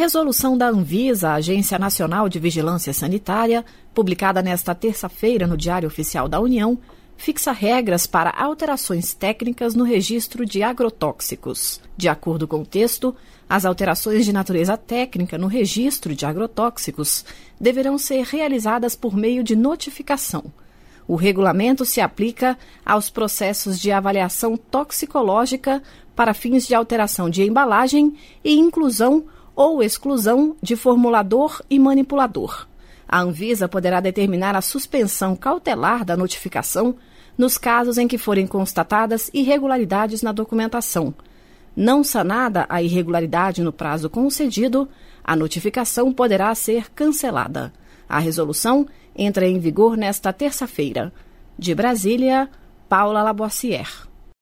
Resolução da Anvisa, Agência Nacional de Vigilância Sanitária, publicada nesta terça-feira no Diário Oficial da União, fixa regras para alterações técnicas no registro de agrotóxicos. De acordo com o texto, as alterações de natureza técnica no registro de agrotóxicos deverão ser realizadas por meio de notificação. O regulamento se aplica aos processos de avaliação toxicológica para fins de alteração de embalagem e inclusão ou exclusão de formulador e manipulador. A Anvisa poderá determinar a suspensão cautelar da notificação nos casos em que forem constatadas irregularidades na documentação. Não sanada a irregularidade no prazo concedido, a notificação poderá ser cancelada. A resolução entra em vigor nesta terça-feira. De Brasília, Paula Laboissière.